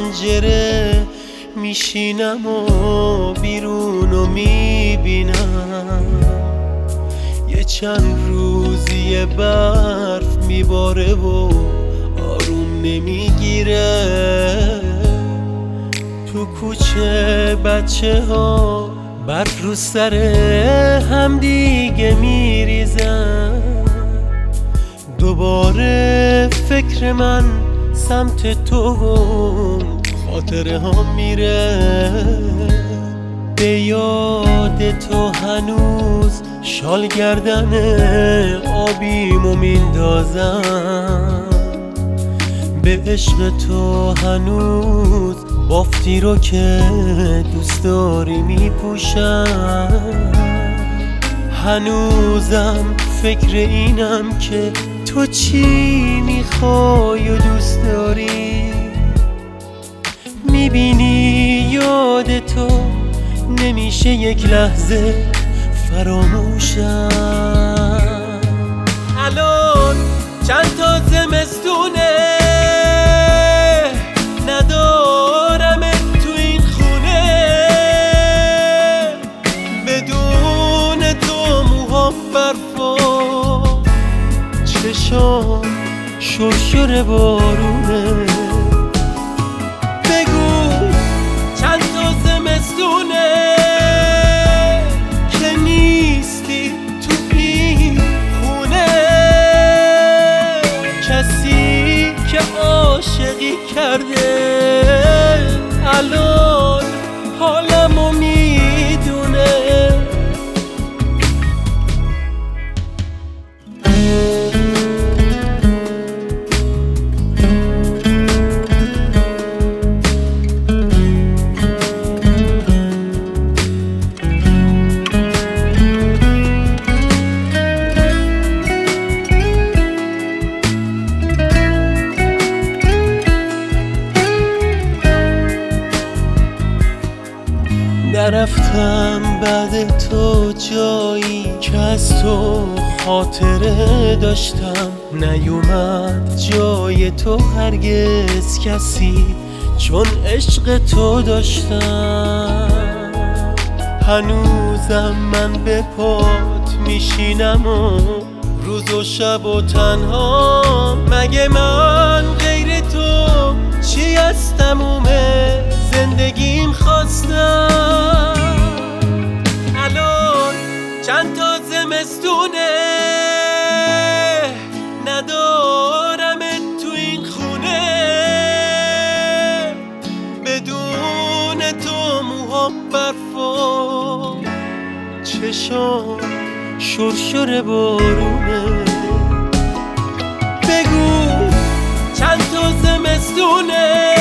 پنجره میشینم و بیرونو میبینم، یه چند روزی برف میباره و آروم نمیگیره. تو کوچه بچه ها برف رو سر هم دیگه میریزن، دوباره فکر من سمت تو و خاطره ها میره. به یاد تو هنوز شال گردن آبیمو میندازم، به عشق تو هنوز بافتی رو که دوست داری میپوشم. هنوزم فکر اینم که تو چی میخوای و دوست داری، میبینی یاد تو نمیشه یک لحظه فراموشم. الان چند تا زمستونه ندارم تو این خونه، بدون تو موهام برفا، چشام شرشر بارونه. بگو چند تا زمستونه که نیستی تو این خونه، کسی که عاشقی کرده الان حالمو میدونه. نرفتم بعد تو جایی که از تو خاطره داشتم، نیومد جای تو هرگز کسی چون عشق تو داشتم. هنوزم من به پات میشینم و روز و شب و تنها، مگه من غیر تو چی از تموم زندگیم خواستم. الان چند تا زمستونه ندارم تو این خونه، بدون تو موهام برفا، چشام شرشر بارونه. بگو چند تا زمستونه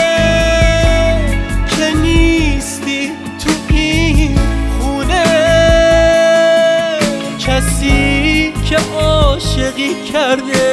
که نیستی تو این خونه، کسی که عاشقی کرده